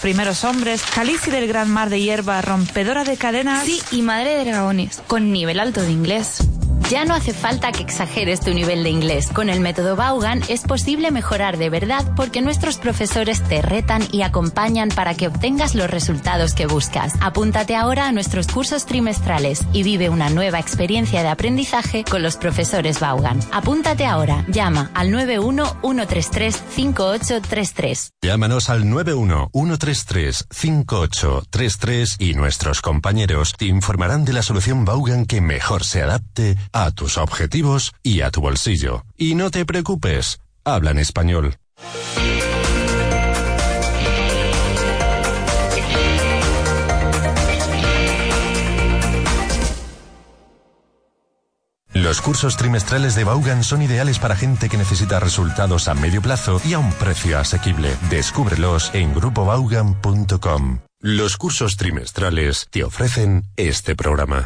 primeros hombres, Khaleesi del gran mar de hierba, rompedora de cadenas... Sí, y madre de dragones, con nivel alto de inglés. Ya no hace falta que exageres tu nivel de inglés. Con el método Vaughan es posible mejorar de verdad porque nuestros profesores te retan y acompañan para que obtengas los resultados que buscas. Apúntate ahora a nuestros cursos trimestrales y vive una nueva experiencia de aprendizaje con los profesores Vaughan. Apúntate ahora. Llama al 91-133-5833. Llámanos al 91-133-5833 y nuestros compañeros te informarán de la solución Vaughan que mejor se adapte a tus objetivos y a tu bolsillo. Y no te preocupes, hablan español. Los cursos trimestrales de Vaughan son ideales para gente que necesita resultados a medio plazo y a un precio asequible. Descúbrelos en grupovaughan.com. Los cursos trimestrales te ofrecen este programa.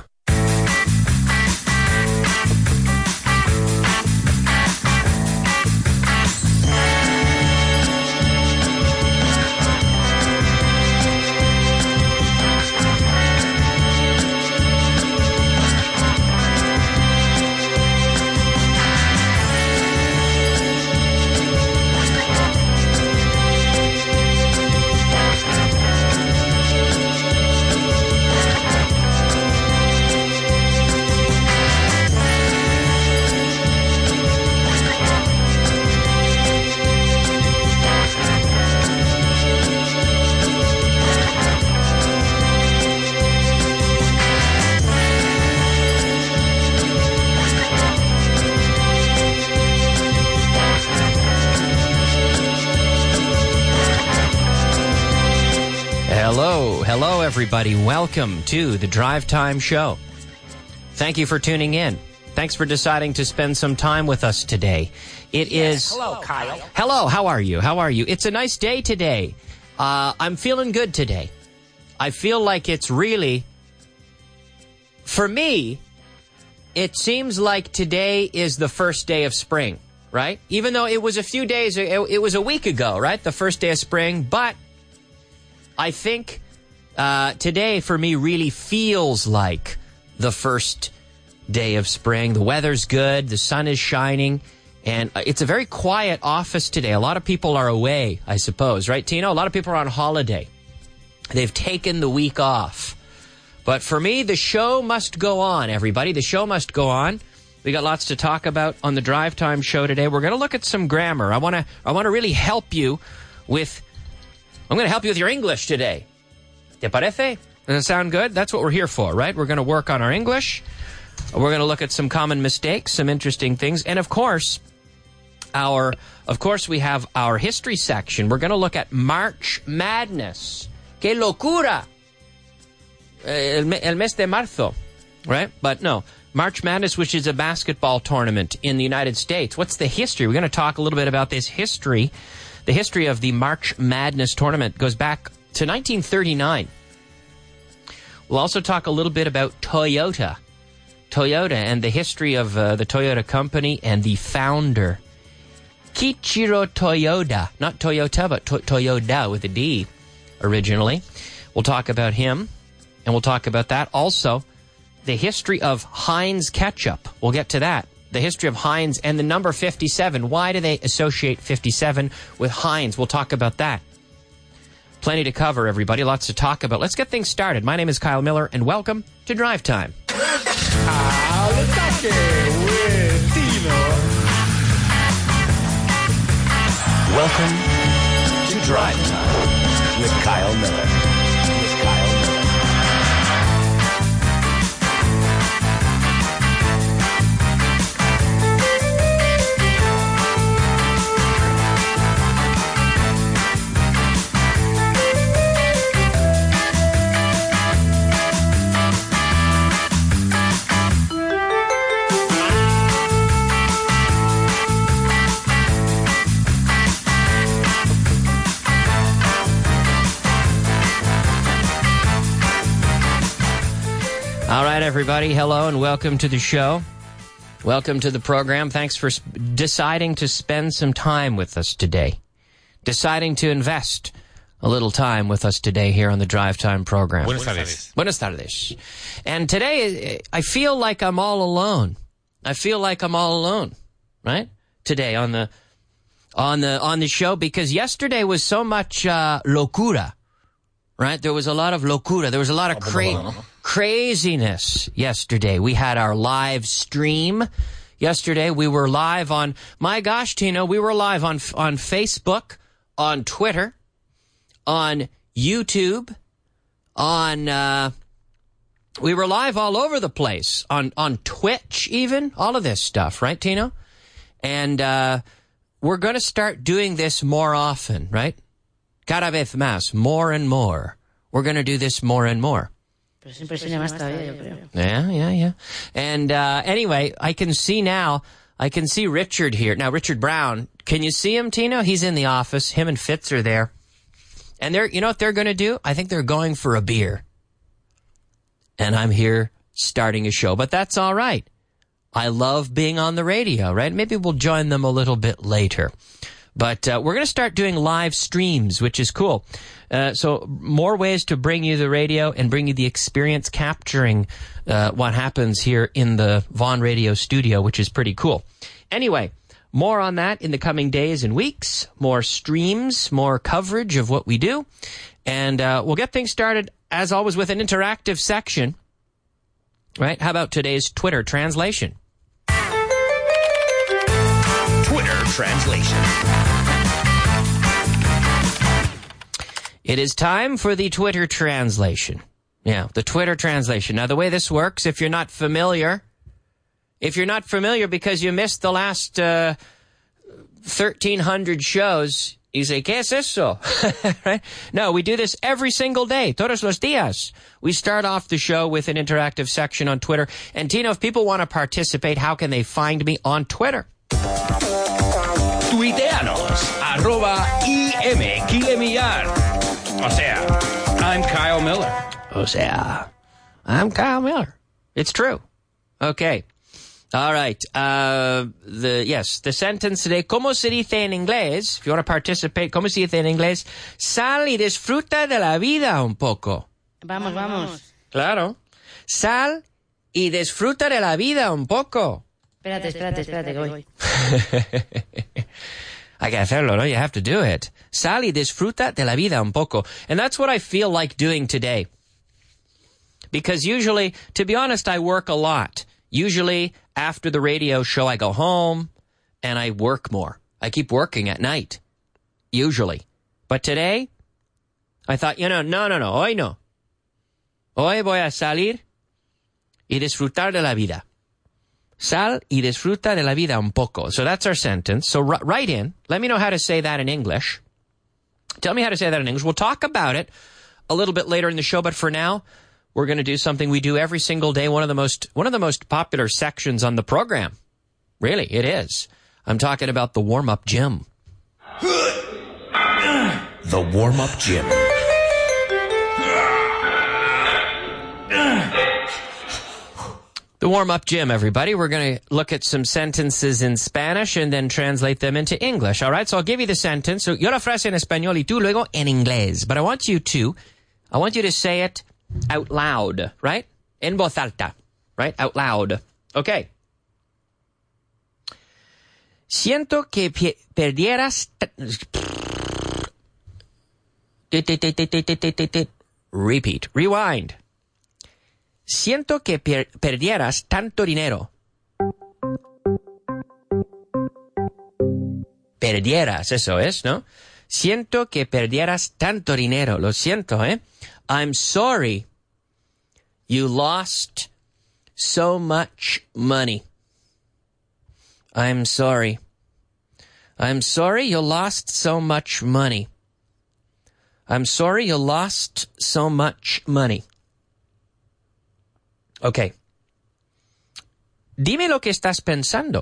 Hello, everybody. Welcome to the Drive Time Show. Thank you for tuning in. Thanks for deciding to spend some time with us today. It is... Hello, Kyle. Hello, how are you? How are you? It's a nice day today. I'm feeling good today. I feel like it's really... For me, it seems like today is the first day of spring, right? Even though it was a few days... It was a week ago, right? The first day of spring, but... I think today for me really feels like the first day of spring. The weather's good, the sun is shining, and it's a very quiet office today. A lot of people are away, I suppose, right, Tino? A lot of people are on holiday. They've taken the week off. But for me, the show must go on, everybody. The show must go on. We got lots to talk about on the Drive Time Show today. We're going to look at some grammar. I want to really help you with... I'm going to help you with your English today. ¿Te parece? Does it sound good? That's what we're here for, right? We're going to work on our English. We're going to look at some common mistakes, some interesting things. And of course, we have our history section. We're going to look at March Madness. ¡Qué locura! El mes de marzo, right? But no, March Madness, which is a basketball tournament in the United States. What's the history? We're going to talk a little bit about this history. The history of the March Madness tournament goes back to 1939. We'll also talk a little bit about Toyota and the history of the Toyota company and the founder, Kiichiro Toyoda. Not Toyota, but Toyoda with a D originally. We'll talk about him, and we'll talk about that. Also, the history of Heinz ketchup. We'll get to that. The history of Heinz and the number 57. Why do they associate 57 with Heinz? We'll talk about that. Plenty to cover, everybody. Lots to talk about. Let's get things started. My name is Kyle Miller, and welcome to Drive Time. Welcome to Drive Time with Kyle Miller. All right, everybody. Hello and welcome to the show. Welcome to the program. Thanks for deciding to spend some time with us today. Deciding to invest a little time with us today here on the Drive Time program. Buenas tardes. Buenas tardes. And today, I feel like I'm all alone. Right? Today on the show, because yesterday was so much locura, right? There was a lot of locura. There was a lot of craziness yesterday. We had our live stream yesterday. We were live on, my gosh, Tino, we were live on Facebook, on Twitter, on YouTube, we were live all over the place, on Twitch even, all of this stuff, right, Tino? And we're going to start doing this more often, right? Cada vez más, more and more. We're going to do this more and more. Yeah. And anyway, I can see Richard here. Now, Richard Brown, can you see him, Tino? He's in the office. Him and Fitz are there. And you know what they're going to do? I think they're going for a beer. And I'm here starting a show. But that's all right. I love being on the radio, right? Maybe we'll join them a little bit later. But we're going to start doing live streams, which is cool. So more ways to bring you the radio and bring you the experience capturing what happens here in the Vaughan Radio studio, which is pretty cool. Anyway, more on that in the coming days and weeks. More streams, more coverage of what we do. And we'll get things started, as always, with an interactive section. Right? How about today's Twitter translation? Twitter translation. It is time for the Twitter translation. Yeah, the Twitter translation. Now, the way this works, if you're not familiar because you missed the last 1,300 shows, you say, ¿qué es eso? Right? No, we do this every single day, todos los días. We start off the show with an interactive section on Twitter. And Tino, if people want to participate, how can they find me on Twitter? Tuiteanos, @IMKilemillar. I'm Kyle Miller. I'm Kyle Miller. It's true. Okay. All right. The sentence today, ¿cómo se dice en inglés? If you want to participate, ¿cómo se dice en inglés? Sal y disfruta de la vida un poco. Vamos. Claro. Sal y disfruta de la vida un poco. Espérate, que voy. Hay que hacerlo, no? You have to do it. Sal y disfruta de la vida un poco. And that's what I feel like doing today. Because usually, to be honest, I work a lot. Usually, after the radio show, I go home and I work more. I keep working at night. Usually. But today, I thought, no, hoy no. Hoy voy a salir y disfrutar de la vida. Sal y disfruta de la vida un poco. So that's our sentence. So write in. Let me know how to say that in English. Tell me how to say that in English. We'll talk about it a little bit later in the show, but for now, we're going to do something we do every single day, one of the most popular sections on the program. Really, it is. I'm talking about the warm-up gym. The warm-up gym. The warm-up gym, everybody. We're going to look at some sentences in Spanish and then translate them into English. All right, so I'll give you the sentence. So yo la frase en español y tú luego en inglés. But I want you to say it out loud, right? En voz alta, right? Out loud. Okay. Siento que perdieras... Repeat. Rewind. Siento que perdieras tanto dinero. Perdieras, eso es, ¿no? Siento que perdieras tanto dinero. Lo siento, ¿eh? I'm sorry you lost so much money. I'm sorry. I'm sorry you lost so much money. I'm sorry you lost so much money. Okay. Dime lo que estás pensando.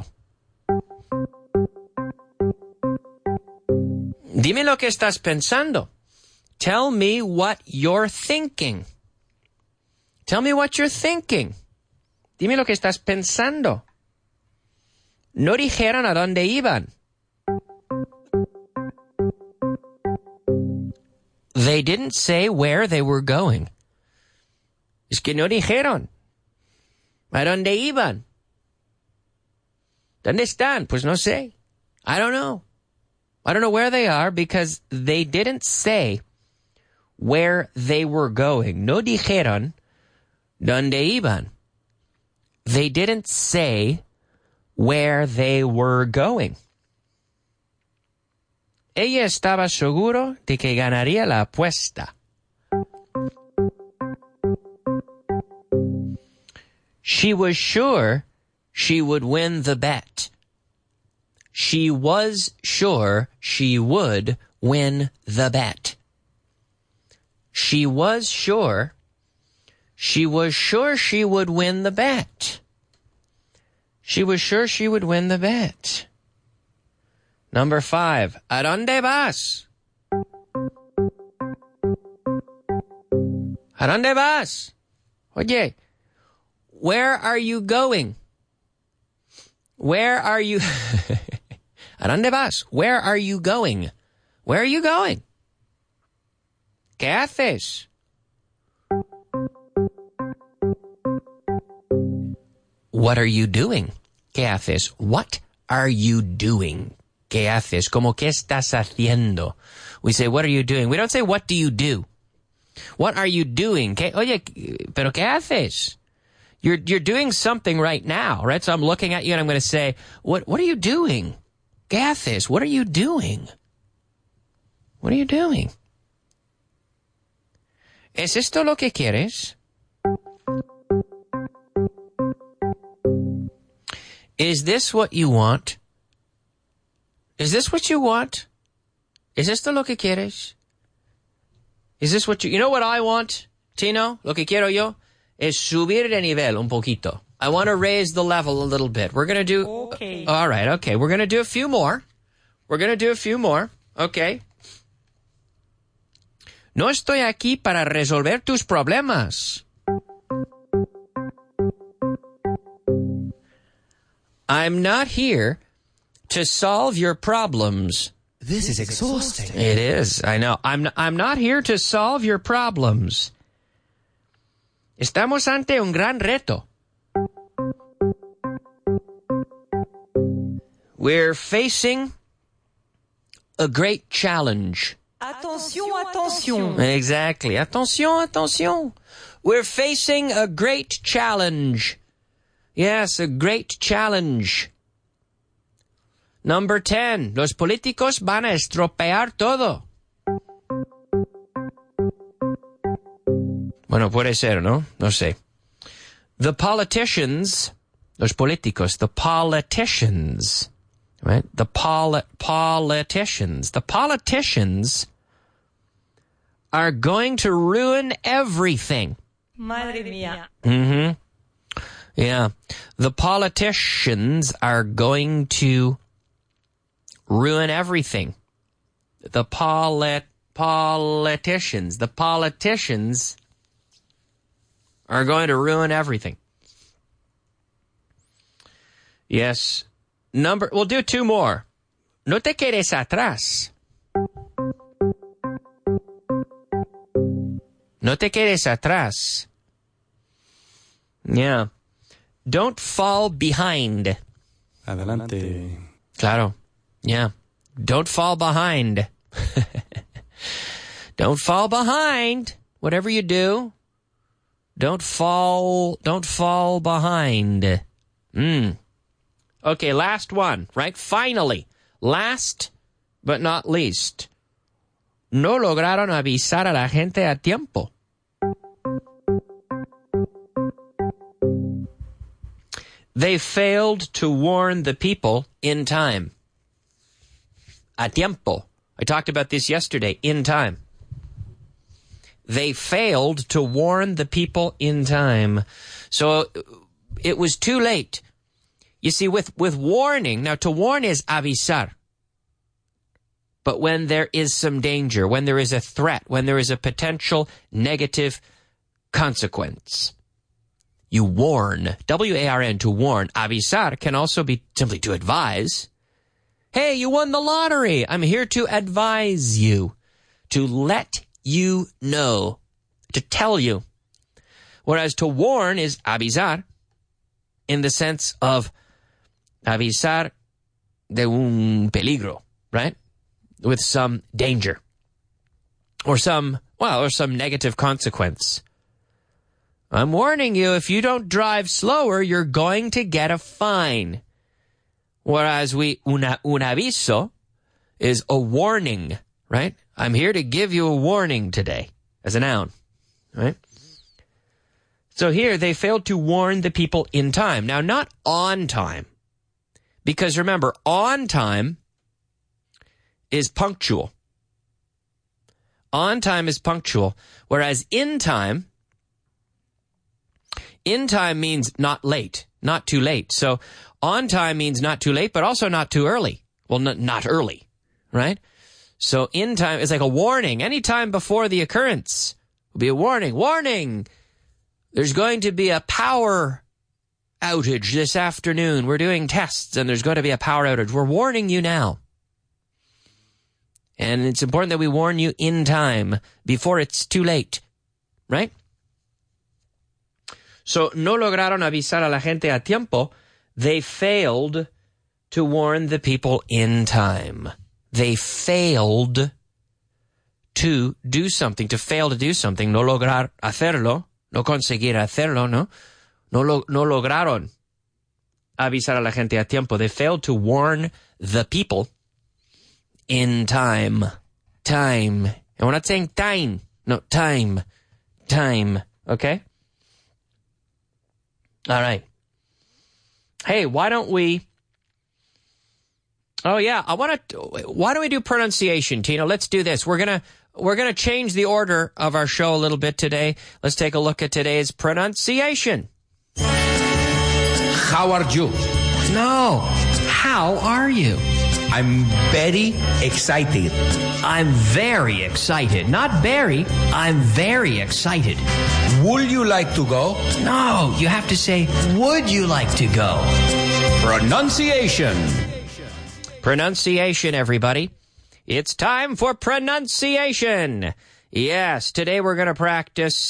Dime lo que estás pensando. Tell me what you're thinking. Tell me what you're thinking. Dime lo que estás pensando. No dijeron a dónde iban. They didn't say where they were going. Es que no dijeron. ¿A dónde iban? ¿Dónde están? Pues no sé. I don't know. I don't know where they are because they didn't say where they were going. No dijeron dónde iban. They didn't say where they were going. Ella estaba seguro de que ganaría la apuesta. She was sure she would win the bet. She was sure she would win the bet. She was sure she would win the bet. She was sure she would win the bet. Number 5. ¿A dónde vas? ¿A dónde vas? Oye, where are you going? Where are you? ¿A dónde vas? Where are you going? Where are you going? ¿Qué haces? What are you doing? ¿Qué haces? What are you doing? ¿Qué haces? Como ¿qué estás haciendo? We say, what are you doing? We don't say, what do you do? What are you doing? ¿Qué? Oye, pero ¿qué haces? You're doing something right now, right? So I'm looking at you and I'm going to say, what are you doing? ¿Qué haces? What are you doing? What are you doing? ¿Es esto lo que quieres? Is this what you want? Is this what you want? ¿Es esto lo que quieres? Is this what you know what I want, Tino? Lo que quiero yo es subir de nivel un poquito. I want to raise the level a little bit. We're going to do... Okay. All right, okay. We're going to do a few more. Okay. No estoy aquí para resolver tus problemas. I'm not here to solve your problems. This is exhausting. It is, I know. I'm not here to solve your problems. Estamos ante un gran reto. We're facing a great challenge. Attention, attention. Exactly. Attention. We're facing a great challenge. Yes, a great challenge. Number 10. Los políticos van a estropear todo. Bueno, puede ser, ¿no? No sé. The politicians, los políticos, the politicians, right? The politicians are going to ruin everything. Madre mía. Mm-hmm. Yeah. The politicians are going to ruin everything. The politicians are going to ruin everything. Yes. We'll do 2 more. No te quedes atrás. No te quedes atrás. Yeah. Don't fall behind. Adelante. Claro. Yeah. Don't fall behind. Don't fall behind. Whatever you do, don't fall behind. Okay, last one, right? Finally, last but not least. No lograron avisar a la gente a tiempo. They failed to warn the people in time. A tiempo. I talked about this yesterday. In time. They failed to warn the people in time. So it was too late. You see, with warning, now to warn is avisar. But when there is some danger, when there is a threat, when there is a potential negative consequence, you warn. W-A-R-N, to warn. Avisar can also be simply to advise. Hey, you won the lottery. I'm here to advise you, to let you know, to tell you. Whereas to warn is avisar, in the sense of avisar de un peligro, right? With some danger. Or some negative consequence. I'm warning you, if you don't drive slower, you're going to get a fine. Whereas un aviso is a warning, right? I'm here to give you a warning today, as a noun, right? So here, they failed to warn the people in time. Now, not on time. Because remember, on time is punctual. On time is punctual, whereas in time means not late, not too late. So on time means not too late, but also not too early. Well, not early, right? So in time is like a warning. Any time before the occurrence will be a warning. Warning! There's going to be a power outage this afternoon. We're doing tests and there's going to be a power outage. We're warning you now. And it's important that we warn you in time before it's too late, right? So, no lograron avisar a la gente a tiempo. They failed to warn the people in time. They failed to do something, to fail to do something. No lograr hacerlo, no conseguir hacerlo, no. No lograron avisar a la gente a tiempo. They failed to warn the people in time. Time. And we're not saying time. No, time. Time. Okay? All right. Hey, why don't we... Oh, yeah, why don't we do pronunciation, Tina? Let's do this. We're gonna change the order of our show a little bit today. Let's take a look at today's pronunciation. How are you? No. How are you? I'm very excited. I'm very excited. Not Barry. I'm very excited. Would you like to go? No, you have to say, would you like to go? Pronunciation. Pronunciation, everybody. It's time for pronunciation. Yes, today we're going to practice,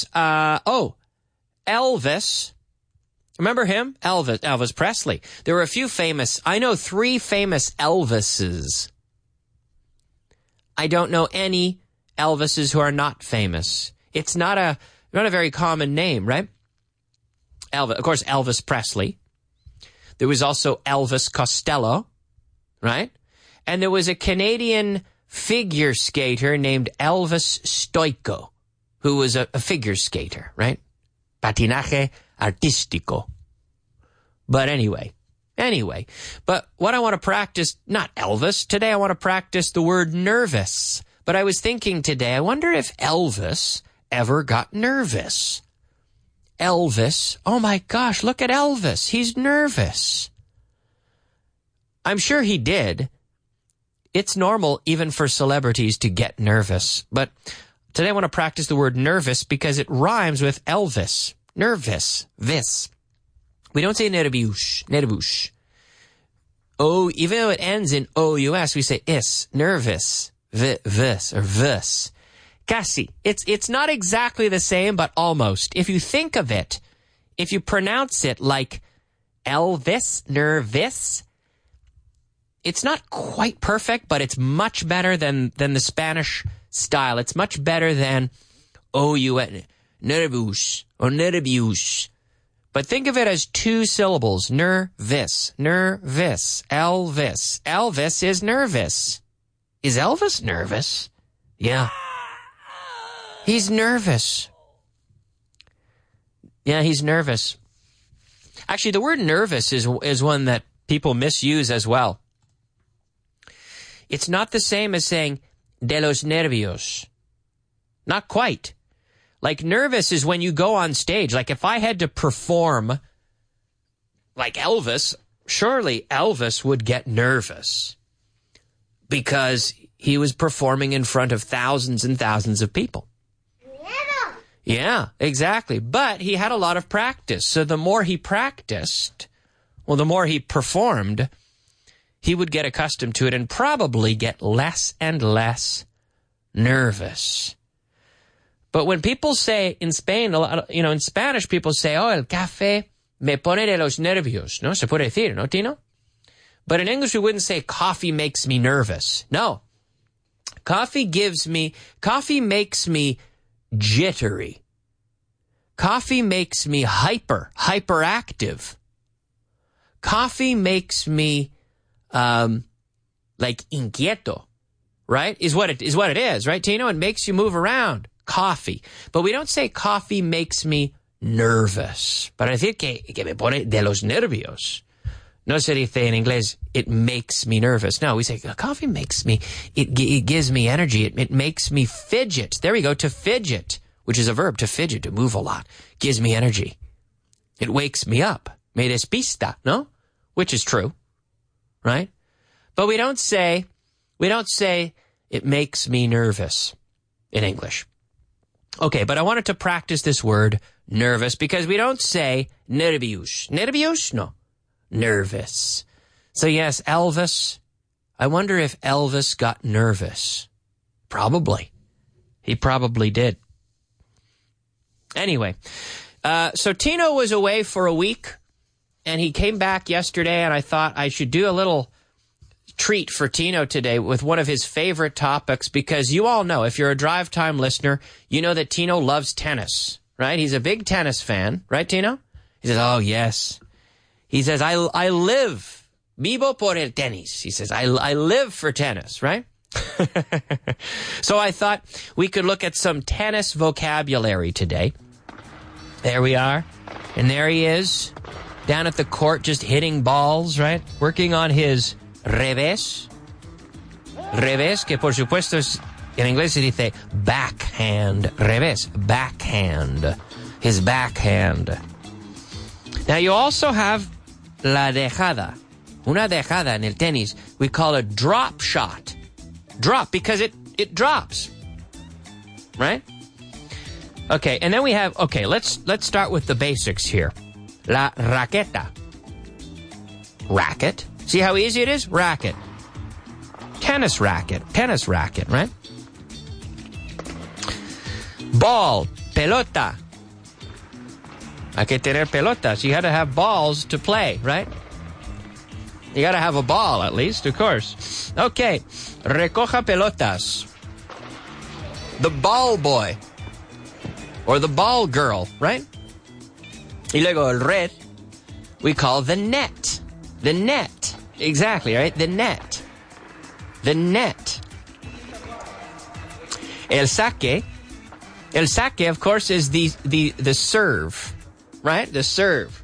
Elvis. Remember him? Elvis Presley. There were a few famous, I know 3 famous Elvises. I don't know any Elvises who are not famous. It's not a very common name, right? Of course, Elvis Presley. There was also Elvis Costello, right? And there was a Canadian figure skater named Elvis Stoico, who was a figure skater, right? Patinaje artístico. But anyway. But what I want to practice, not Elvis, today I want to practice the word nervous. But I was thinking today, I wonder if Elvis ever got nervous. Elvis, oh my gosh, look at Elvis. He's nervous. I'm sure he did. It's normal even for celebrities to get nervous. But today I want to practice the word nervous because it rhymes with Elvis. Nervous. Vis. We don't say nervous. Oh, even though it ends in O-U-S, we say is. Nervous. Vis or vis. Casi. It's not exactly the same, but almost. If you think of it, if you pronounce it like Elvis, nervous, it's not quite perfect, but it's much better than the Spanish style. It's much better than O-U-S. Nervous or nervious. But think of it as 2 syllables. Nervous. Nervous. Elvis. Elvis is nervous. Is Elvis nervous? Yeah. He's nervous. Yeah, he's nervous. Actually, the word nervous is one that people misuse as well. It's not the same as saying de los nervios. Not quite. Like, nervous is when you go on stage. Like, if I had to perform like Elvis, surely Elvis would get nervous because he was performing in front of thousands and thousands of people. Yeah, exactly. But he had a lot of practice. So the more he practiced, the more he performed, he would get accustomed to it and probably get less and less nervous. But when people say in Spain, in Spanish, people say, oh, el café me pone de los nervios, ¿no? Se puede decir, ¿no, Tino? But in English, we wouldn't say coffee makes me nervous. No. Coffee makes me jittery. Coffee makes me hyperactive. Coffee makes me, inquieto, right? Is what it is, right, Tino? It makes you move around. Coffee. But we don't say coffee makes me nervous. Para decir que me pone de los nervios. No se dice en inglés, it makes me nervous. No, we say, coffee makes me, it gives me energy. It makes me fidget. There we go, to fidget, which is a verb, to fidget, to move a lot. Gives me energy. It wakes me up. Me despista, no? Which is true, right? But we don't say it makes me nervous in English. Okay, but I wanted to practice this word, nervous, because we don't say nervios. Nervios? No. Nervous. So yes, Elvis. I wonder if Elvis got nervous. Probably. He probably did. Anyway, so Tino was away for a week, and he came back yesterday, and I thought I should do a little treat for Tino today with one of his favorite topics, because you all know, if you're a Drive Time listener, you know that Tino loves tennis, right? He's a big tennis fan, right, Tino? He says, oh, yes. He says, I live, vivo por el tenis. He says, I live for tennis, right? So I thought we could look at some tennis vocabulary today. There we are. And there he is, down at the court, just hitting balls, right? Working on his revés. Revés, que por supuesto en inglés se dice backhand. Revés, backhand. His backhand. Now you also have la dejada. Una dejada en el tenis. We call it drop shot. Drop, because it drops. Right? Okay, and then we have, let's start with the basics here. La raqueta. Racket. See how easy it is? Racket. Tennis racket, right? Ball, pelota. Hay que tener pelotas. You got to have balls to play, right? You got to have a ball, at least, of course. Okay, recoja pelotas. The ball boy. Or the ball girl, right? Y luego el red, we call the net. The net. Exactly, right? The net. The net. El saque. El saque, of course, is the serve. Right? The serve.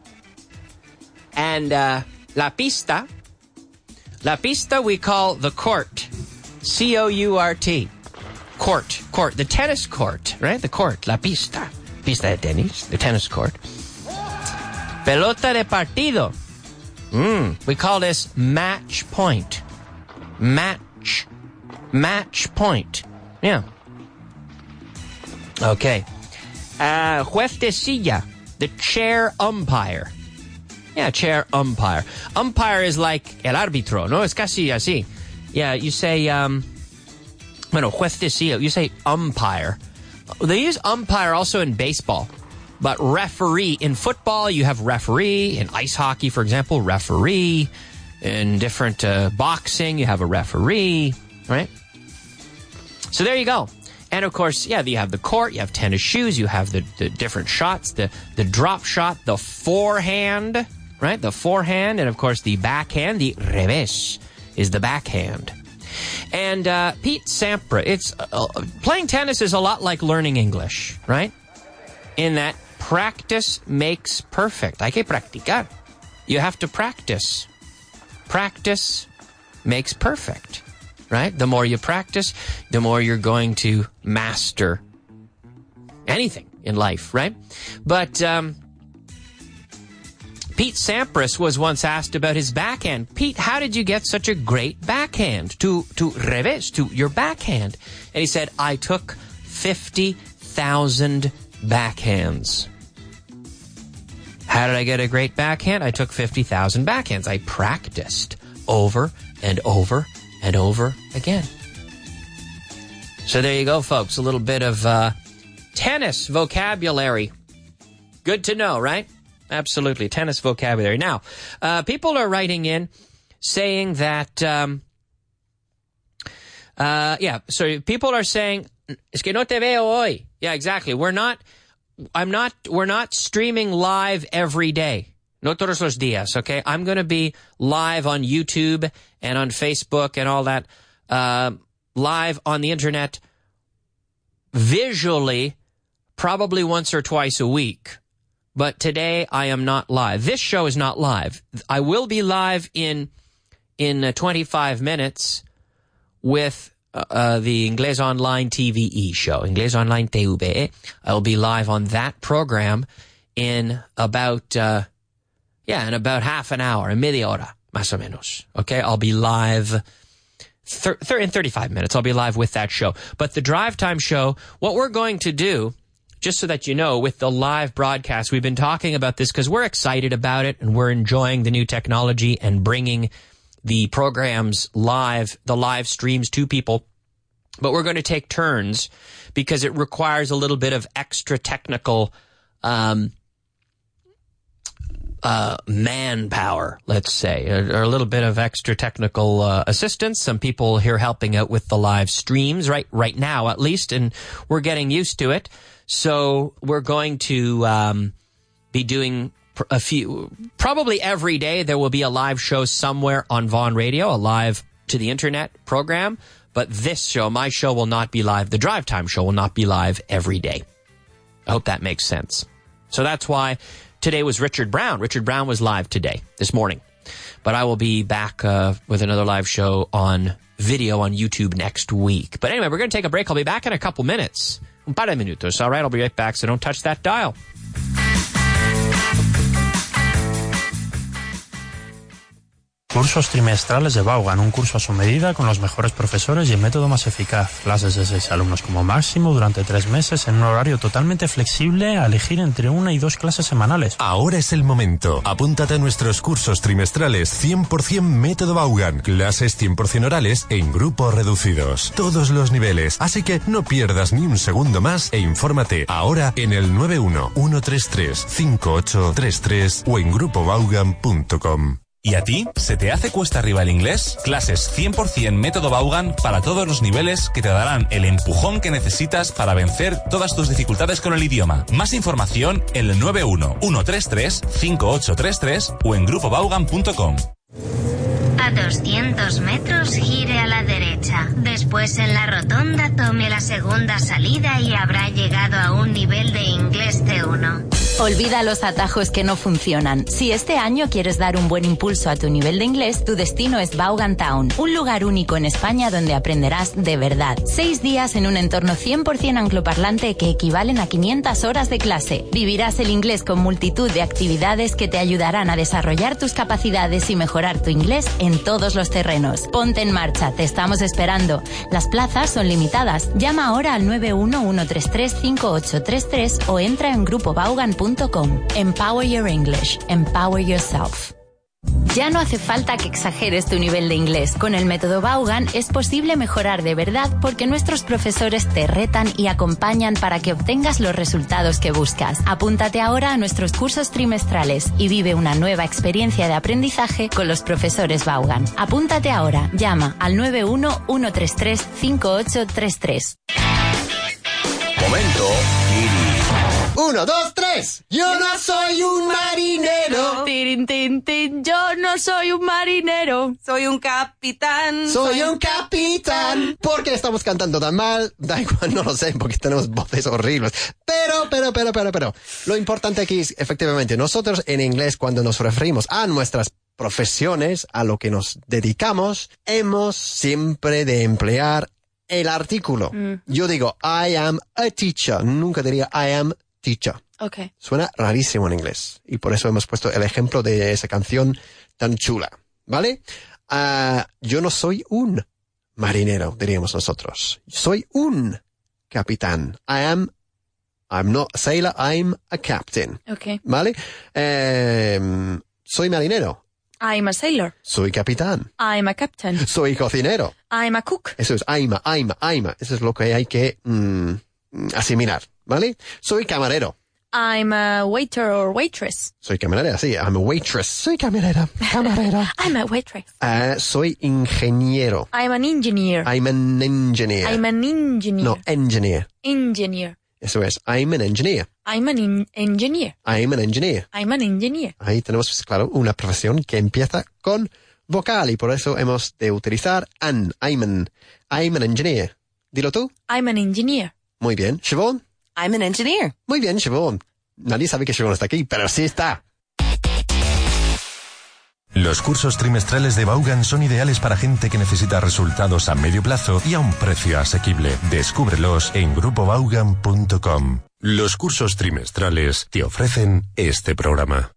And la pista. La pista we call the court. C-O-U-R-T. Court. The tennis court. Right? The court. La pista. Pista de tenis. The tennis court. Pelota de partido. We call this match point. Match point. Yeah. Okay. Juez de silla. The chair umpire. Yeah, chair umpire. Umpire is like el árbitro, no? Es casi así. Yeah, you say, juez de silla. You say umpire. They use umpire also in baseball. But referee, in football, you have referee. In ice hockey, for example, referee. In different boxing, you have a referee, right? So there you go. And of course, yeah, you have the court, you have tennis shoes, you have the different shots, the drop shot, the forehand, right? The forehand, and of course the backhand, the revés, is the backhand. And Pete Sampras, it's playing tennis is a lot like learning English, right? In that practice makes perfect. Hay que practicar. You have to practice. Practice makes perfect. Right? The more you practice, the more you're going to master anything in life, right? But Pete Sampras was once asked about his backhand. Pete, how did you get such a great backhand? To revés, to your backhand. And he said, I took 50,000 backhands. How did I get a great backhand? I took 50,000 backhands. I practiced over and over and over again. So there you go, folks. A little bit of tennis vocabulary. Good to know, right? Absolutely. Tennis vocabulary. Now, people are writing in saying that, so people are saying, es que no te veo hoy. Yeah, exactly. We're not streaming live every day. No todos los días, okay? I'm going to be live on YouTube and on Facebook and all that, live on the internet visually, probably once or twice a week. But today I am not live. This show is not live. I will be live in 25 minutes with the Inglés Online TVE show, Inglés Online TV. I'll be live on that program in about half an hour, media hora, más o menos. Okay, I'll be live in 35 minutes. I'll be live with that show. But the Drive Time show, what we're going to do, just so that you know, with the live broadcast, we've been talking about this because we're excited about it and we're enjoying the new technology and bringing the programs live, the live streams to people. But we're going to take turns because it requires a little bit of extra technical manpower, let's say, or a little bit of extra technical assistance. Some people here helping out with the live streams right now, at least, and we're getting used to it. So we're going to be doing a few, probably every day there will be a live show somewhere on Vaughan Radio, a live to the internet program. But this show, my show, will not be live. The Drive Time show will not be live every day. I hope that makes sense. So that's why today was Richard Brown. Richard Brown was live today, this morning. But I will be back with another live show on video on YouTube next week. But anyway, we're going to take a break. I'll be back in a couple minutes. Un par de minutos. All right, I'll be right back, so don't touch that dial. Cursos trimestrales de Vaughan, un curso a su medida con los mejores profesores y el método más eficaz. Clases de 6 alumnos como máximo durante 3 meses en un horario totalmente flexible a elegir entre 1 y 2 clases semanales. Ahora es el momento. Apúntate a nuestros cursos trimestrales 100% método Vaughan. Clases 100% orales en grupos reducidos. Todos los niveles. Así que no pierdas ni un segundo más e infórmate ahora en el 91-133-5833 o en grupovaughan.com. ¿Y a ti? ¿Se te hace cuesta arriba el inglés? Clases 100% método Vaughan para todos los niveles que te darán el empujón que necesitas para vencer todas tus dificultades con el idioma. Más información en el 91-133-5833 o en grupovaughan.com. A 200 metros gire a la derecha. Después en la rotonda tome la segunda salida y habrá llegado a un nivel de inglés C1. Olvida los atajos que no funcionan. Si este año quieres dar un buen impulso a tu nivel de inglés, tu destino es Vaughan Town, un lugar único en España donde aprenderás de verdad. 6 días en un entorno 100% angloparlante que equivalen a 500 horas de clase. Vivirás el inglés con multitud de actividades que te ayudarán a desarrollar tus capacidades y mejorar tu inglés en todos los terrenos. Ponte en marcha, te estamos esperando. Las plazas son limitadas. Llama ahora al 91-133-5833 o entra en grupovaughan.com. Empower your English. Empower yourself. Ya no hace falta que exageres tu nivel de inglés. Con el método Vaughan es posible mejorar de verdad porque nuestros profesores te retan y acompañan para que obtengas los resultados que buscas. Apúntate ahora a nuestros cursos trimestrales y vive una nueva experiencia de aprendizaje con los profesores Vaughan. Apúntate ahora. Llama al 91-133-5833. Momento, Kiri. 1, 2, 3. Yo no soy un marinero. Tin, tin, tin. Yo no soy un marinero. Soy un capitán. Soy un capitán. ¿Por qué estamos cantando tan mal? Da igual, no lo sé, porque tenemos voces horribles. Pero. Lo importante aquí es, efectivamente, nosotros en inglés, cuando nos referimos a nuestras profesiones, a lo que nos dedicamos, hemos siempre de emplear el artículo. Yo digo, I am a teacher. Nunca diría, I am teacher. Okay. Suena rarísimo en inglés. Y por eso hemos puesto el ejemplo de esa canción tan chula. ¿Vale? Yo no soy un marinero, diríamos nosotros. Soy un capitán. I'm not a sailor, I'm a captain. Okay. ¿Vale? Soy marinero. I'm a sailor. Soy capitán. I'm a captain. Soy cocinero. I'm a cook. Eso es, I'm a. Eso es lo que hay que asimilar, ¿vale? Soy camarero. I'm a waiter or waitress. Soy camarera, sí. I'm a waitress. Soy camarera. I'm a waitress. Soy ingeniero. I'm an engineer. I'm an engineer. I'm an engineer. No, engineer. Engineer. Eso es. I'm an engineer. I'm an engineer. I'm an engineer. I'm an engineer. Ahí tenemos, claro, una profesión que empieza con vocal y por eso hemos de utilizar an. I'm an engineer. Dilo tú. I'm an engineer. Muy bien. Siobhan. I'm an engineer. Muy bien, Siobhan. Nadie sabe que Siobhan está aquí, pero sí está. Los cursos trimestrales de Vaughan son ideales para gente que necesita resultados a medio plazo y a un precio asequible. Descúbrelos en grupovaughan.com. Los cursos trimestrales te ofrecen este programa.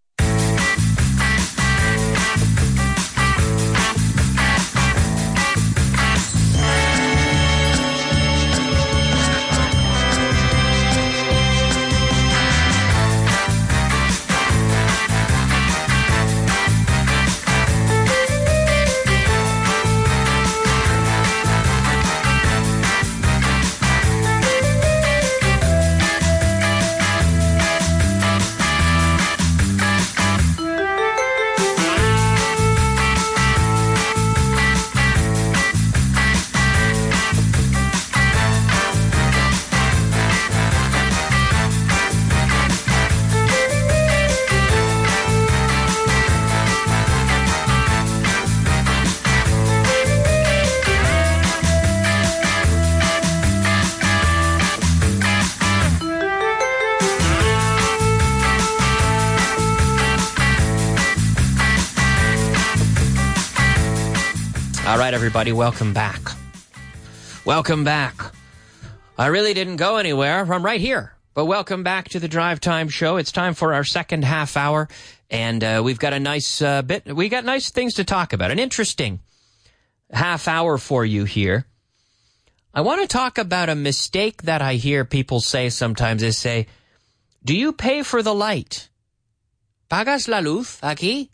All right, everybody, welcome back. Welcome back. I really didn't go anywhere. I'm right here. But welcome back to the Drive Time Show. It's time for our second half hour, and we've got a nice we got nice things to talk about. An interesting half hour for you here. I want to talk about a mistake that I hear people say sometimes. They say, do you pay for the light? ¿Pagas la luz aquí?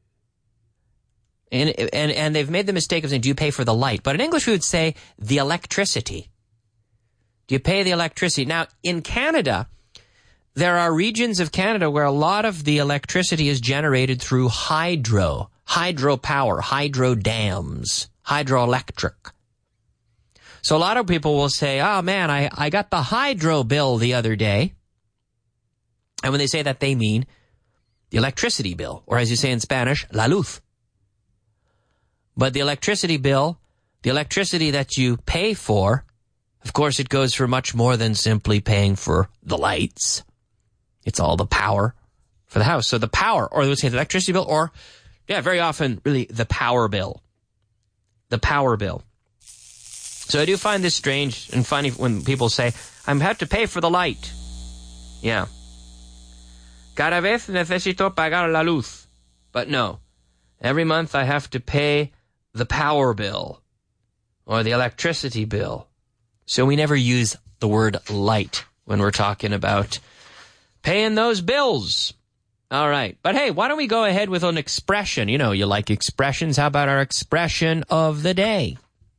And they've made the mistake of saying, do you pay for the light? But in English, we would say the electricity. Do you pay the electricity? Now, in Canada, there are regions of Canada where a lot of the electricity is generated through hydropower, hydro dams, hydroelectric. So a lot of people will say, oh man, I got the hydro bill the other day. And when they say that, they mean the electricity bill, or as you say in Spanish, la luz. But the electricity bill, the electricity that you pay for, of course, it goes for much more than simply paying for the lights. It's all the power for the house. So the power, or they would say the electricity bill, or, yeah, very often, really, the power bill. The power bill. So I do find this strange and funny when people say, I have to pay for the light. Yeah. Cada vez necesito pagar la luz. But no. Every month I have to pay the power bill or the electricity bill. So we never use the word light when we're talking about paying those bills. All right. But hey, why don't we go ahead with an expression? You know, you like expressions. How about our expression of the day?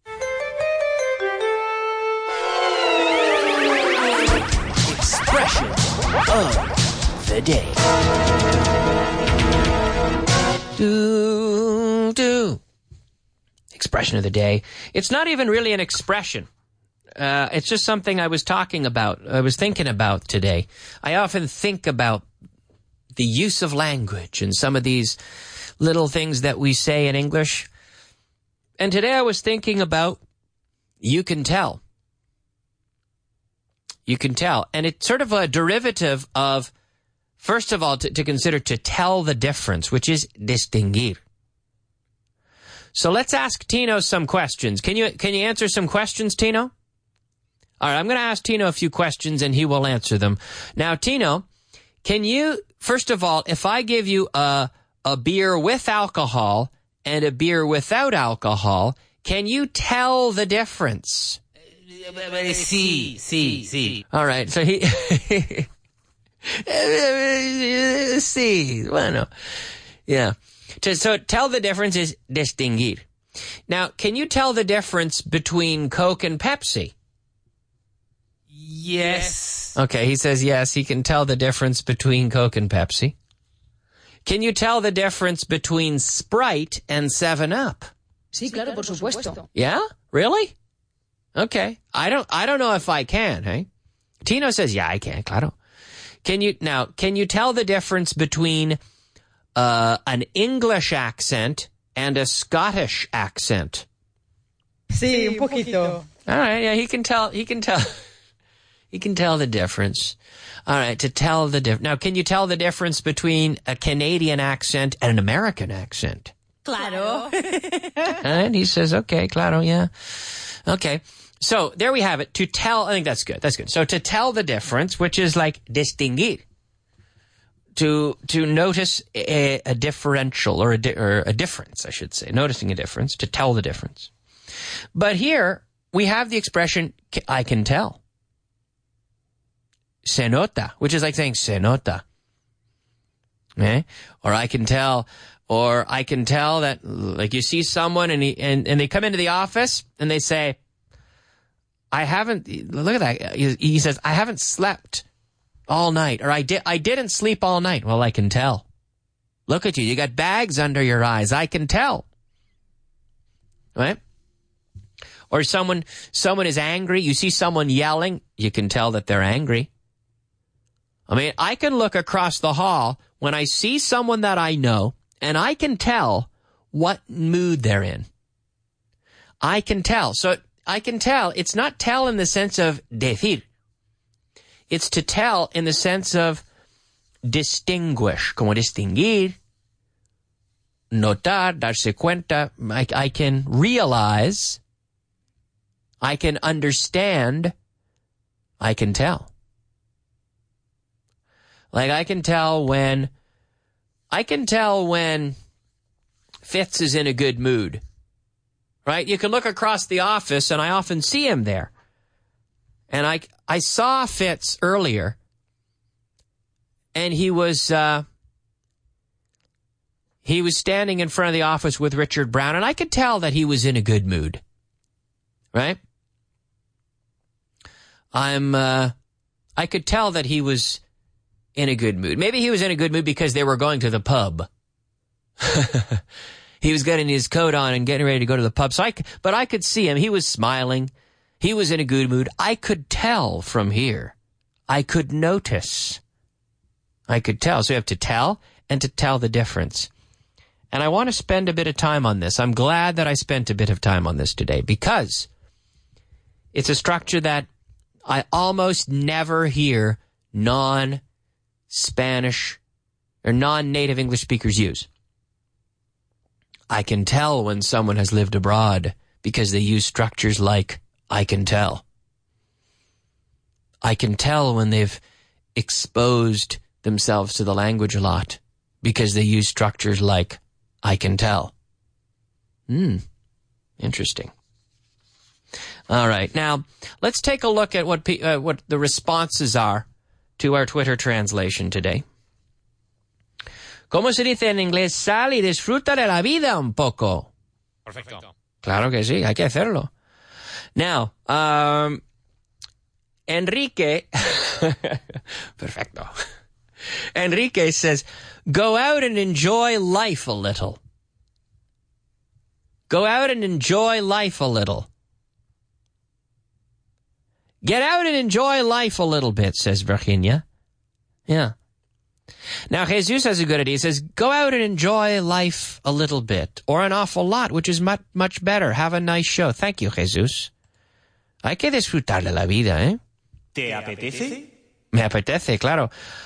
Expression of the day. Expression of the day. It's not even really an expression. It's just something I was thinking about today. I often think about the use of language and some of these little things that we say in English. And today I was thinking about you can tell. You can tell. And it's sort of a derivative of, first of all, to consider to tell the difference, which is distinguir. So let's ask Tino some questions. Can you answer some questions, Tino? All right, I'm going to ask Tino a few questions, and he will answer them. Now, Tino, can you, first of all, if I give you a beer with alcohol and a beer without alcohol, can you tell the difference? Sí. All right, so he... Sí, bueno. Yeah. So tell the difference is distinguir. Now, can you tell the difference between Coke and Pepsi? Yes. Okay, he says yes, he can tell the difference between Coke and Pepsi. Can you tell the difference between Sprite and 7-Up? Sí, claro, por supuesto. Yeah? Really? Okay. I don't know if I can, hey? Tino says, yeah, I can, claro. Can you tell the difference between an English accent and a Scottish accent? Sí, un poquito. All right, yeah, he can tell he can tell the difference. All right, to tell the difference. Now, can you tell the difference between a Canadian accent and an American accent? Claro. And he says, okay, claro, yeah. Okay. So there we have it. To tell, I think that's good. That's good. So to tell the difference, which is like distinguir, to notice a differential or a difference, I should say, noticing a difference, to tell the difference. But here we have the expression, I can tell. Se nota, which is like saying se nota. Okay? Or I can tell that, like you see someone and they come into the office and they say, I haven't, look at that. He says, I haven't slept all night, or I didn't sleep all night. Well, I can tell. Look at you. You got bags under your eyes. I can tell. Right? Or someone is angry. You see someone yelling. You can tell that they're angry. I mean, I can look across the hall when I see someone that I know, and I can tell what mood they're in. I can tell. So I can tell. It's not tell in the sense of decir. It's to tell in the sense of distinguish. Como distinguir, notar, darse cuenta. I can realize. I can understand. I can tell. Like I can tell when Fitz is in a good mood. Right? You can look across the office and I often see him there. And I saw Fitz earlier and he was standing in front of the office with Richard Brown and I could tell that he was in a good mood. Right? I could tell that he was in a good mood. Maybe he was in a good mood because they were going to the pub. He was getting his coat on and getting ready to go to the pub. But I could see him. He was smiling. He was in a good mood. I could tell from here. I could notice. I could tell. So you have to tell and to tell the difference. And I want to spend a bit of time on this. I'm glad that I spent a bit of time on this today because it's a structure that I almost never hear non-Spanish or non-native English speakers use. I can tell when someone has lived abroad because they use structures like I can tell. I can tell when they've exposed themselves to the language a lot because they use structures like I can tell. Interesting. All right. Now, let's take a look at what the responses are to our Twitter translation today. ¿Cómo se dice en inglés? Sal y disfruta de la vida un poco. Perfecto. Claro que sí, hay que hacerlo. Now, Enrique, perfecto. Enrique says, go out and enjoy life a little. Go out and enjoy life a little. Get out and enjoy life a little bit, says Virginia. Yeah. Now, Jesus has a good idea. He says, go out and enjoy life a little bit, or an awful lot, which is much, much better. Have a nice show. Thank you, Jesus. Hay que disfrutar de la vida, ¿eh? ¿Te apetece? Me apetece, claro.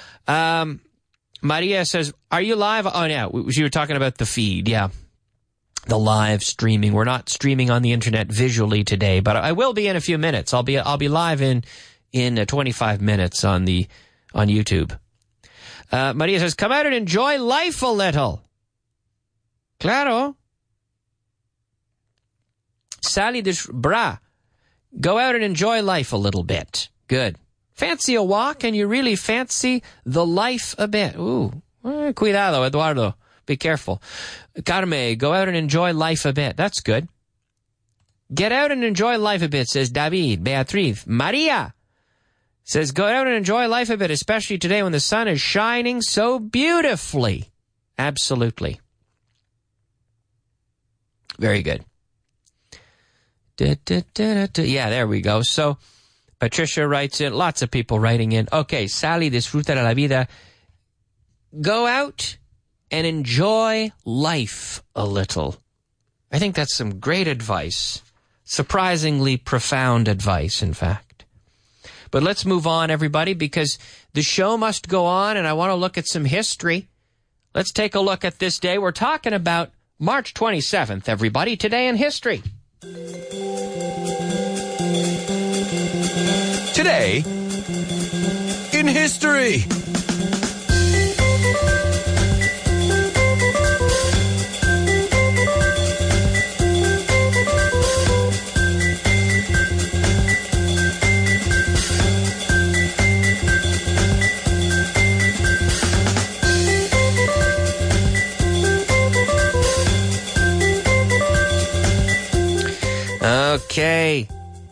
Maria says, are you live? Oh, yeah, you were talking about the feed, yeah. The live streaming. We're not streaming on the internet visually today, but I will be in a few minutes. I'll be live in 25 minutes on YouTube. Maria says, come out and enjoy life a little. Claro. Sally bra. Go out and enjoy life a little bit. Good. Fancy a walk and you really fancy the life a bit. Ooh. Cuidado, Eduardo. Be careful. Carme, go out and enjoy life a bit. That's good. Get out and enjoy life a bit, says David, Beatriz. Maria, Says, go out and enjoy life a bit, especially today when the sun is shining so beautifully. Absolutely. Very good. Yeah, there we go. So, Patricia writes in, lots of people writing in. Okay, Sally, disfruta de la vida. Go out and enjoy life a little. I think that's some great advice. Surprisingly profound advice, in fact. But let's move on, everybody, because the show must go on, and I want to look at some history. Let's take a look at this day. We're talking about March 27th, everybody, today in history. Today in history. Okay.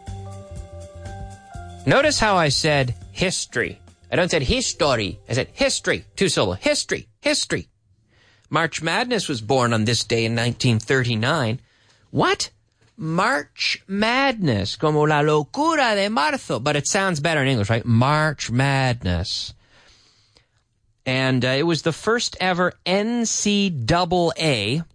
Notice how I said history. I don't say history. I said history. Two syllable. History. History. March Madness was born on this day in 1939. What? March Madness. Como la locura de marzo. But it sounds better in English, right? March Madness. And it was the first ever NCAA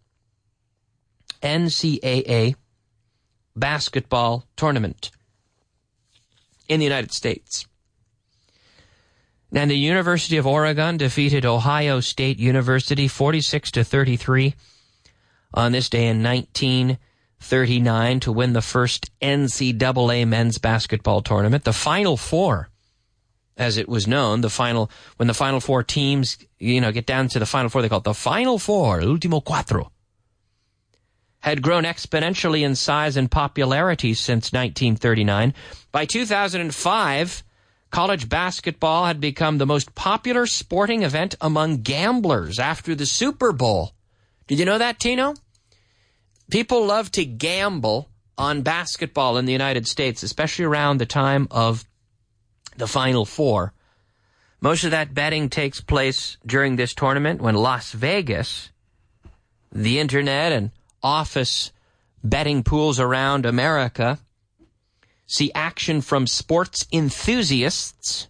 basketball tournament in the United States. And the University of Oregon defeated Ohio State University 46-33 on this day in 1939 to win the first NCAA men's basketball tournament. The Final Four, as it was known, when the Final Four teams, get down to the Final Four, they call it the Final Four, el último cuatro, had grown exponentially in size and popularity since 1939. By 2005, college basketball had become the most popular sporting event among gamblers after the Super Bowl. Did you know that, Tino? People love to gamble on basketball in the United States, especially around the time of the Final Four. Most of that betting takes place during this tournament when Las Vegas, the internet and office betting pools around America see action from sports enthusiasts.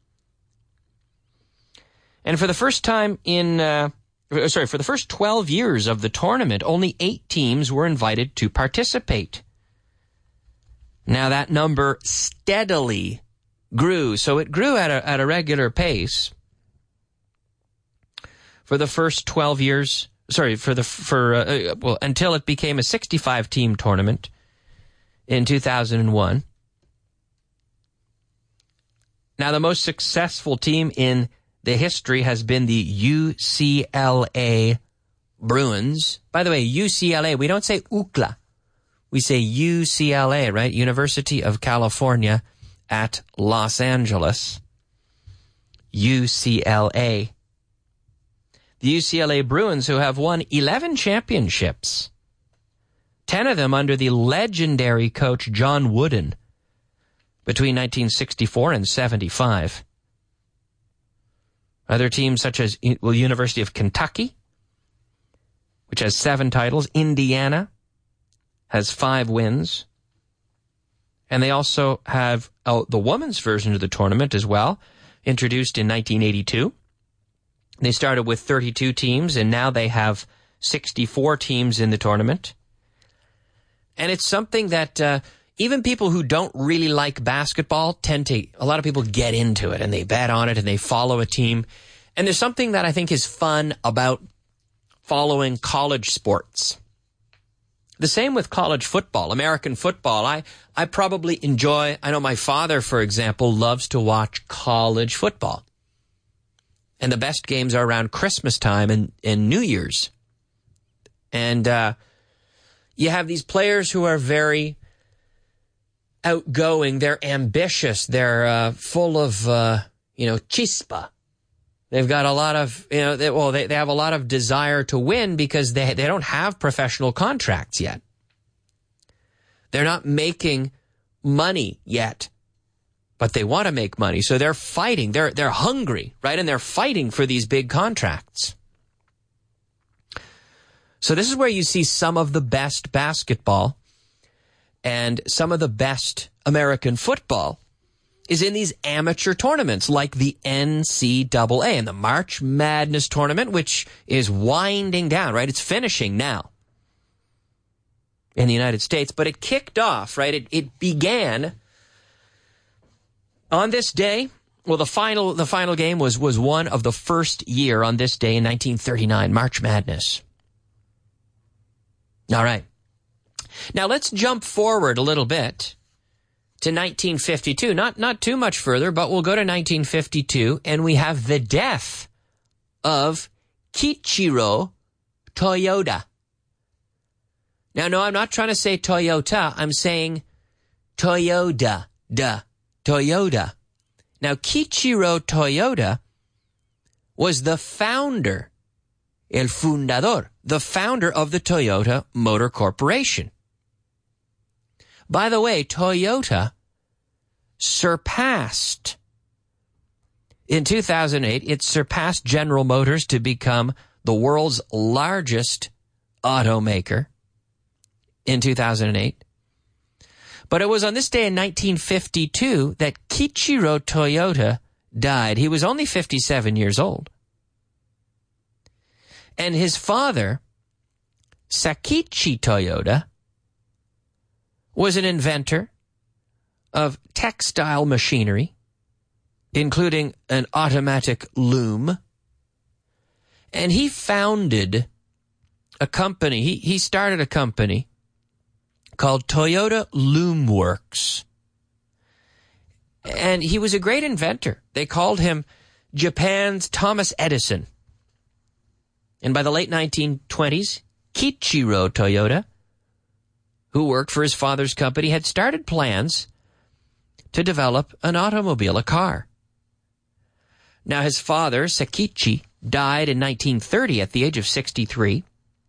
And for the first time for the first 12 years of the tournament, only 8 teams were invited to participate. Now that number steadily grew, so it grew at a regular pace. For the first 12 years, until it became a 65-team tournament in 2001. Now, the most successful team in the history has been the UCLA Bruins. By the way, UCLA, we don't say UCLA. We say UCLA, right? University of California at Los Angeles. UCLA. The UCLA Bruins, who have won 11 championships, 10 of them under the legendary coach John Wooden between 1964 and 75. Other teams such as University of Kentucky, which has 7 titles. Indiana has 5 wins. And they also have the women's version of the tournament as well, introduced in 1982. They started with 32 teams, and now they have 64 teams in the tournament. And it's something that even people who don't really like basketball a lot of people get into it, and they bet on it, and they follow a team. And there's something that I think is fun about following college sports. The same with college football, American football. I probably enjoy, I know my father, for example, loves to watch college football. And the best games are around Christmas time and New Year's. And you have these players who are very outgoing. They're ambitious. They're full of, chispa. They've got a lot of, they have a lot of desire to win because they don't have professional contracts yet. They're not making money yet. but they want to make money. So they're fighting. They're hungry, right? And they're fighting for these big contracts. So this is where you see some of the best basketball and some of the best American football is in these amateur tournaments like the NCAA and the March Madness tournament, which is winding down, right? It's finishing now in the United States, but it kicked off, right? It began on this day. Well, the final game was one of the first year on this day in 1939, March Madness. All right. Now let's jump forward a little bit to 1952. Not too much further, but we'll go to 1952, and we have the death of Kiichiro Toyoda. Now, no, I'm not trying to say Toyota. I'm saying Toyoda. Toyoda. Now, Kiichiro Toyoda was the founder, el fundador, the founder of the Toyota Motor Corporation. By the way, Toyota surpassed, in 2008, it surpassed General Motors to become the world's largest automaker in 2008. But it was on this day in 1952 that Kiichiro Toyoda died. He was only 57 years old. And his father, Sakichi Toyoda, was an inventor of textile machinery, including an automatic loom. And he founded a company. He started a company called Toyota Loom Works. And he was a great inventor. They called him Japan's Thomas Edison. And by the late 1920s, Kiichiro Toyoda, who worked for his father's company, had started plans to develop an automobile, a car. Now, his father, Sakichi, died in 1930 at the age of 63.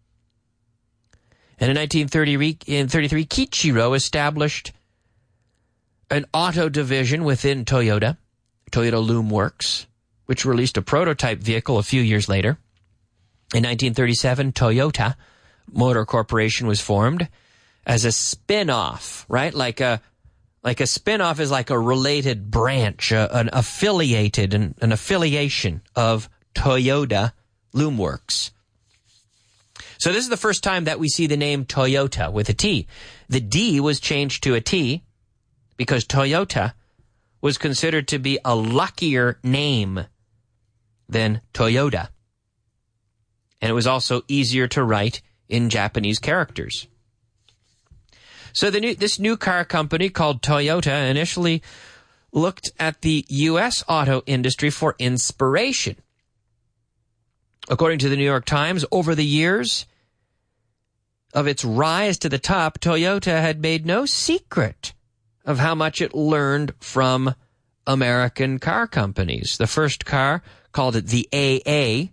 And in 1933, Kiichiro established an auto division within Toyota, Toyota Loom Works, which released a prototype vehicle a few years later. In 1937, Toyota Motor Corporation was formed as a spin-off, right? Like a spin-off is like a related branch, an affiliation of Toyota Loom Works. So this is the first time that we see the name Toyota with a T. The D was changed to a T because Toyota was considered to be a luckier name than Toyoda. And it was also easier to write in Japanese characters. So this new car company called Toyota initially looked at the U.S. auto industry for inspiration. According to the New York Times, over the years of its rise to the top, Toyota had made no secret of how much it learned from American car companies. The first car, called it the AA,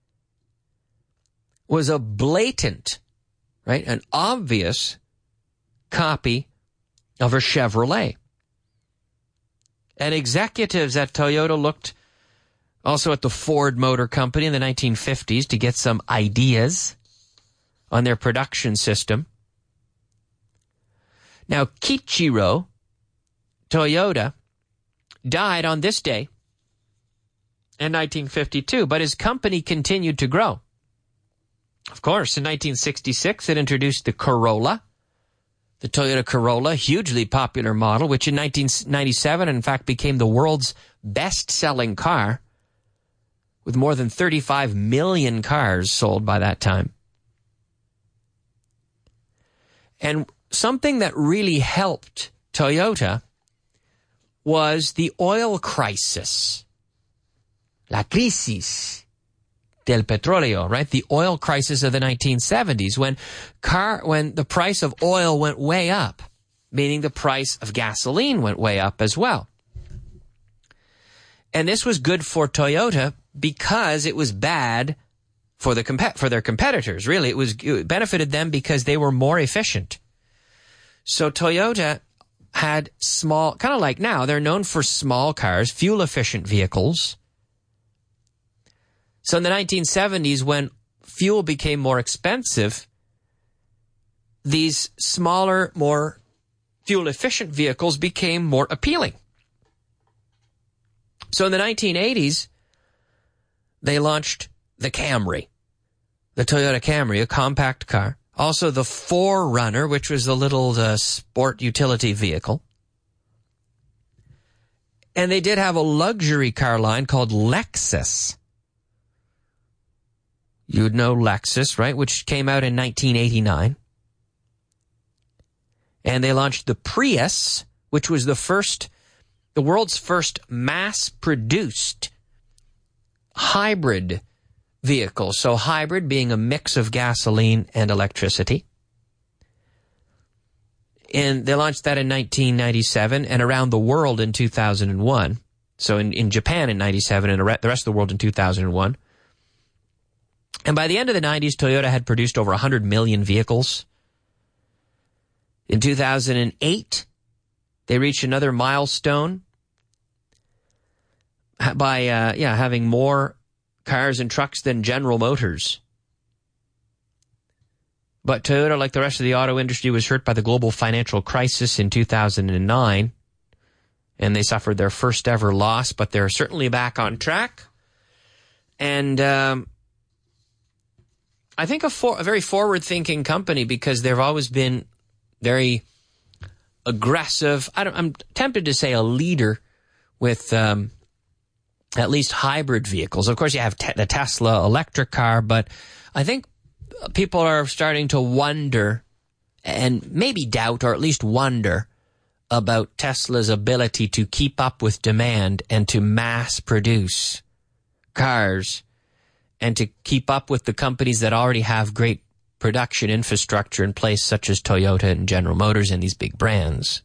was a blatant, right, an obvious copy of a Chevrolet. And executives at Toyota looked also at the Ford Motor Company in the 1950s to get some ideas on their production system. Now, Kiichiro Toyoda died on this day in 1952, but his company continued to grow. Of course, in 1966, it introduced the Corolla, the Toyota Corolla, hugely popular model, which in 1997, in fact, became the world's best-selling car, with more than 35 million cars sold by that time. And something that really helped Toyota was the oil crisis. La crisis del petróleo, right? The oil crisis of the 1970s, when the price of oil went way up, meaning the price of gasoline went way up as well. And this was good for Toyota because it was bad for their competitors. Really, it benefited them because they were more efficient. So Toyota had small, kind of like now, they're known for small cars, fuel-efficient vehicles. So in the 1970s, when fuel became more expensive, these smaller, more fuel-efficient vehicles became more appealing. So in the 1980s, they launched the Camry, the Toyota Camry, a compact car. Also the 4Runner, which was the little sport utility vehicle. And they did have a luxury car line called Lexus. You'd know Lexus, right? Which came out in 1989. And they launched the Prius, which was the world's first mass-produced hybrid vehicle. So hybrid being a mix of gasoline and electricity. And they launched that in 1997 and around the world in 2001. So in Japan in 97 and the rest of the world in 2001. And by the end of the 90s, Toyota had produced over 100 million vehicles. In 2008, they reached another milestone by having more cars and trucks than General Motors. But Toyota, like the rest of the auto industry, was hurt by the global financial crisis in 2009, and they suffered their first ever loss, but they're certainly back on track. And I think a very forward-thinking company, because they've always been very aggressive. I'm tempted to say a leader with at least hybrid vehicles. Of course, you have the Tesla electric car, but I think people are starting to wonder and maybe doubt, or at least wonder, about Tesla's ability to keep up with demand and to mass produce cars and to keep up with the companies that already have great production infrastructure in place, such as Toyota and General Motors and these big brands.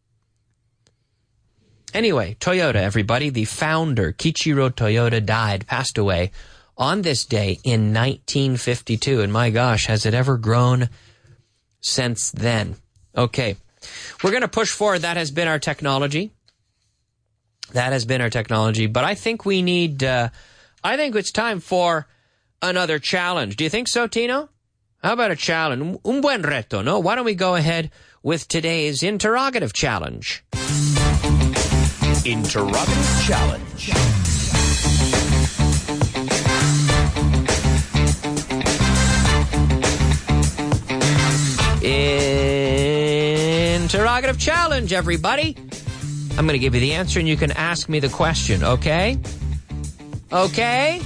Anyway, Toyota, everybody, the founder, Kiichiro Toyota, passed away on this day in 1952. And my gosh, has it ever grown since then? Okay, we're going to push forward. That has been our technology. But I think we need, I think it's time for another challenge. Do you think so, Tino? How about a challenge? Un buen reto, no? Why don't we go ahead with today's interrogative challenge? Interrogative challenge. Interrogative challenge, everybody. I'm going to give you the answer and you can ask me the question, okay? Okay?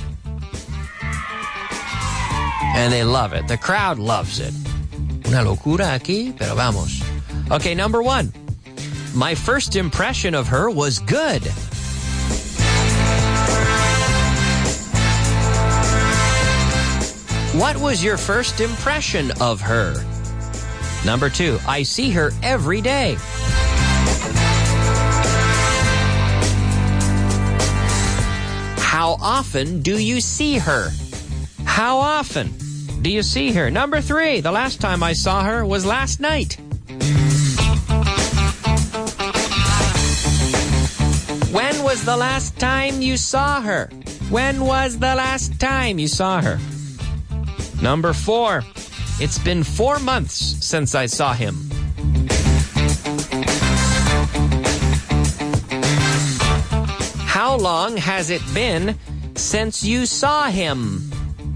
And they love it. The crowd loves it. Una locura aquí, pero vamos. Okay, number one. My first impression of her was good. What was your first impression of her? Number two, I see her every day. How often do you see her? How often do you see her? Number three, the last time I saw her was last night. When was the last time you saw her? When was the last time you saw her? Number four, it's been 4 months since I saw him. How long has it been since you saw him?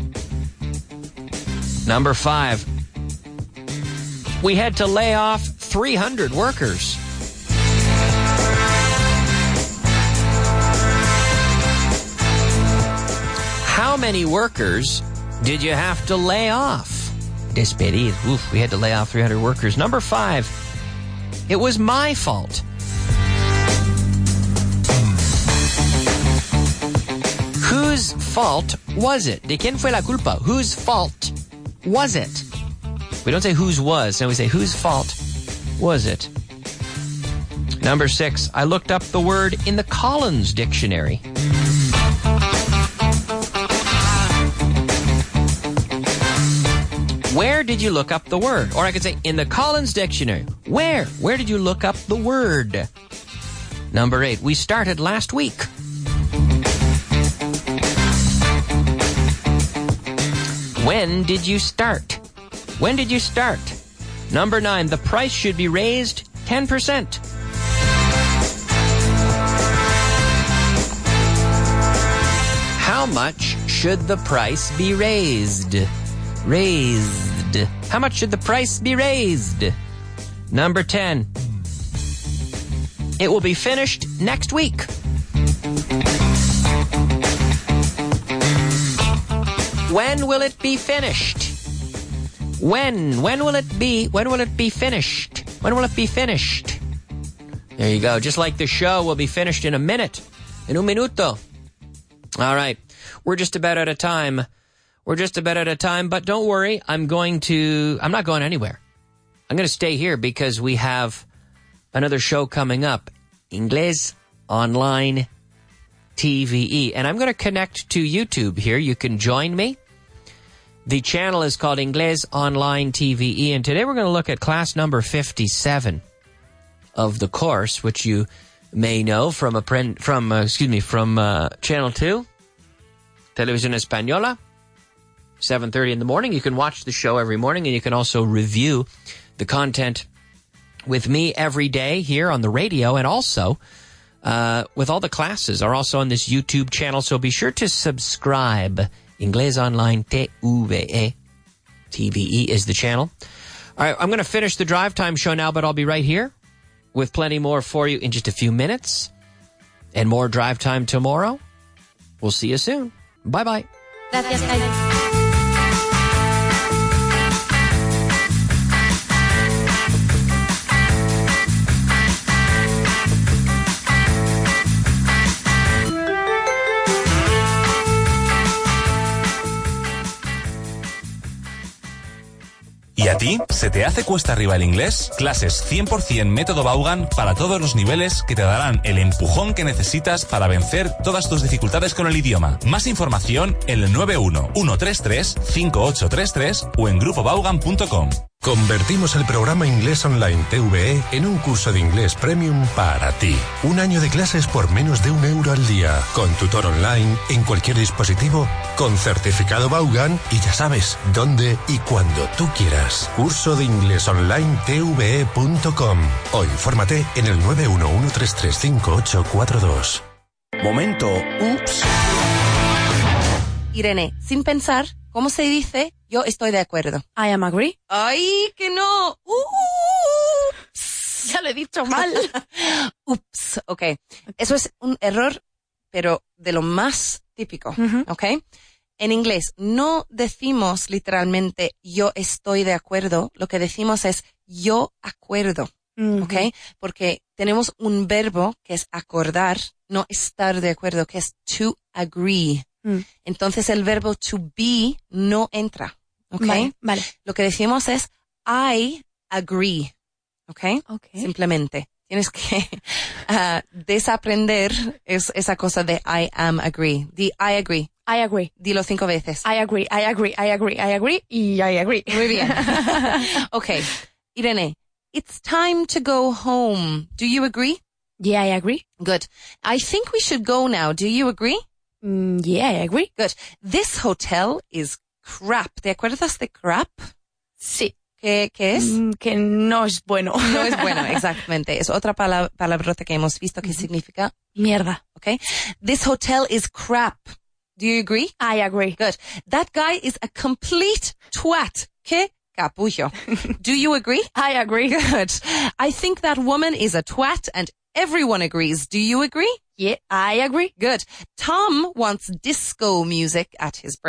Number five, we had to lay off 300 workers. How many workers did you have to lay off? Despedir. Oof, we had to lay off 300 workers. Number five, it was my fault. Whose fault was it? ¿De quién fue la culpa? Whose fault was it? We don't say whose was, no, we say whose fault was it? Number six, I looked up the word in the Collins Dictionary. Where did you look up the word? Or I could say, in the Collins Dictionary. Where? Where did you look up the word? Number 8, we started last week. When did you start? When did you start? Number 9, the price should be raised 10%. How much should the price be raised? Raised. How much should the price be raised? Number 10. It will be finished next week. When will it be finished? When will it be finished? When will it be finished? There you go. Just like the show will be finished in a minute. En un minuto. All right. We're just about out of time. But don't worry. I'm not going anywhere. I'm going to stay here because we have another show coming up. Inglés Online TVE. And I'm going to connect to YouTube here. You can join me. The channel is called Inglés Online TVE. And today we're going to look at class number 57 of the course, which you may know from Channel 2, Televisión Española, 7:30 in the morning. You can watch the show every morning, and you can also review the content with me every day here on the radio, and also with all the classes are also on this YouTube channel, so be sure to subscribe. Inglés Online TVE. TVE is the channel. All right, I'm going to finish the Drive Time show now, but I'll be right here with plenty more for you in just a few minutes. And more Drive Time tomorrow. We'll see you soon. Bye-bye. Gracias, Kai. ¿Y a ti? ¿Se te hace cuesta arriba el inglés? Clases 100% método Vaughan para todos los niveles que te darán el empujón que necesitas para vencer todas tus dificultades con el idioma. Más información en el 91-133-5833 o en grupovaughan.com. Convertimos el programa Inglés Online TVE en un curso de inglés premium para ti. Un año de clases por menos de €1 al día, con tutor online, en cualquier dispositivo, con certificado Vaughan y ya sabes, dónde y cuando tú quieras. Curso de inglés online TVE.com o infórmate en el 911335842. Momento, ups. Irene, sin pensar, ¿cómo se dice? Yo estoy de acuerdo. I am agree. ¡Ay, que no! Ya lo he dicho mal. Ups, ok. Eso es un error, pero de lo más típico, ¿ok? En inglés no decimos literalmente yo estoy de acuerdo. Lo que decimos es yo acuerdo, ¿ok? Porque tenemos un verbo que es acordar, no estar de acuerdo, que es to agree. Entonces el verbo to be no entra, ¿ok? Vale. Lo que decimos es I agree, ¿ok? Simplemente. Tienes que desaprender esa cosa de I am agree. Di I agree. I agree. Dilo 5 veces. I agree, I agree, I agree, I agree, y I agree. Muy bien. Okay. Irene, it's time to go home. Do you agree? Yeah, I agree. Good. I think we should go now. Do you agree? Yeah, I agree. Good. This hotel is crap. ¿Te acuerdas de crap? Sí. ¿Qué es? Que no es bueno. No es bueno, exactamente. Es otra palabrota que hemos visto que significa mierda. Okay. This hotel is crap. Do you agree? I agree. Good. That guy is a complete twat. ¿Qué capullo? Do you agree? I agree. Good. I think that woman is a twat and everyone agrees. Do you agree? Yeah, I agree. Good. Tom wants disco music at his birthday.